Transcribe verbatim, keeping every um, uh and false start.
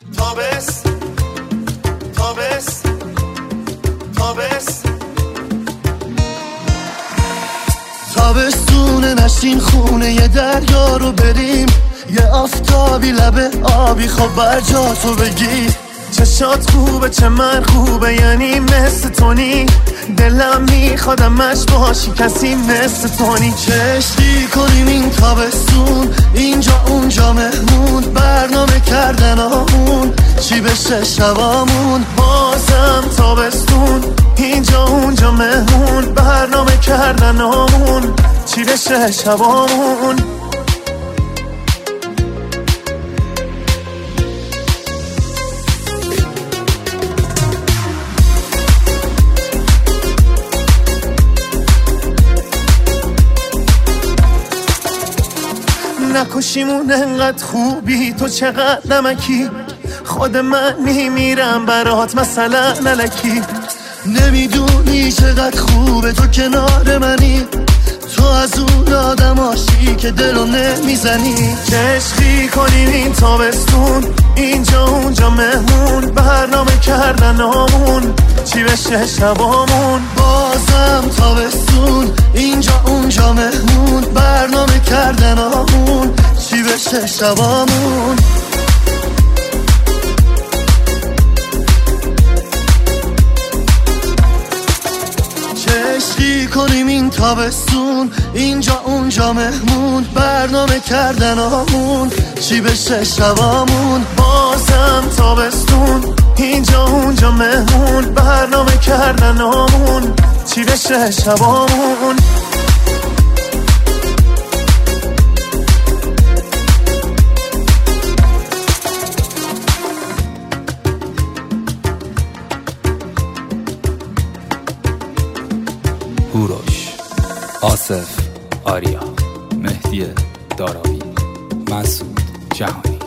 تابس تابس تابس تابستونه نشین خونه یه دریا رو بریم، یه آفتابی لبه آبی خب بر جا تو بگی. چشات خوبه چه من خوبه، یعنی مثل تونی، دلم میخوادم مش باشی کسی مثل تونی. چشتی کنیم این تابستون، اینجا اونجا مهمون، برنامه کردن آمون چی بشه شبامون. بازم تابستون، اینجا اونجا مهمون، برنامه کردن آمون چی بشه شبامون. نکشیمون انقدر خوبی، تو چقدر نمکی، خود من میمیرم برات مثلا نلکی. نمیدونی چقدر خوبه تو کنار منی، تو از اون آدماشی که دلو نمیزنی. عشقی کنیم این تابستون، اینجا اونجا مهمون، برنامه کردن آمون چی بشه شبامون. بازم تابستون، اینجا اونجا مهمون، برنامه کردن آمون چی بشه شبامون. عشقی کنیم این تابستون، اینجا اونجا مهمون، برنامه کردن آمون چی بشه شبامون. بازم تابستون، اینجا اونجا مهمون، برنامه کردن آمون چی بشه شبامون. هوروش، آصف، آریا، مهدی داراوی، مسعود جهانی.